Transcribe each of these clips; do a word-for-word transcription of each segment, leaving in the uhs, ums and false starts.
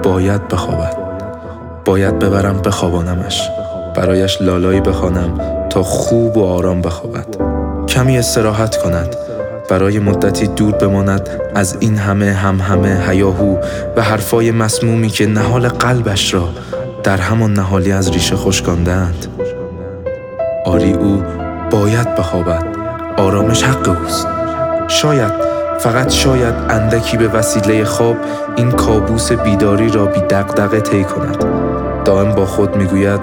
باید بخوابد. باید ببرم بخوابانمش، برایش لالایی بخوانم تا خوب و آرام بخوابد. کمی استراحت کند، برای مدتی دور بماند از این همه هم همه هیاهو و حرفای مسمومی که نهال قلبش را در همان نهالی از ریشه خشکانده‌اند. آری، او باید بخوابد. آرامش حق اوست. شاید، فقط شاید اندکی به وسیله خواب این کابوس بیداری را بی دغدغه طی کند. دائم با خود میگوید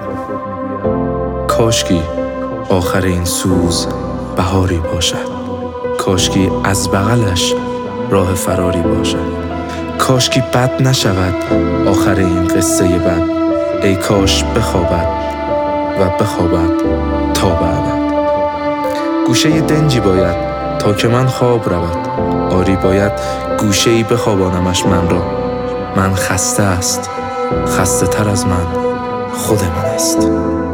کاشکی آخر این سوز بهاری باشد. کاشکی از بغلش راه فراری باشد. کاشکی بد نشود آخر این قصه بد. ای کاش بخوابد و بخوابد تا به ابد. گوشه دنجی باید تا که من خواب رود. آری، باید گوشه‌ای بخوابانمش من را. من خسته است، خسته تر از من خود من است.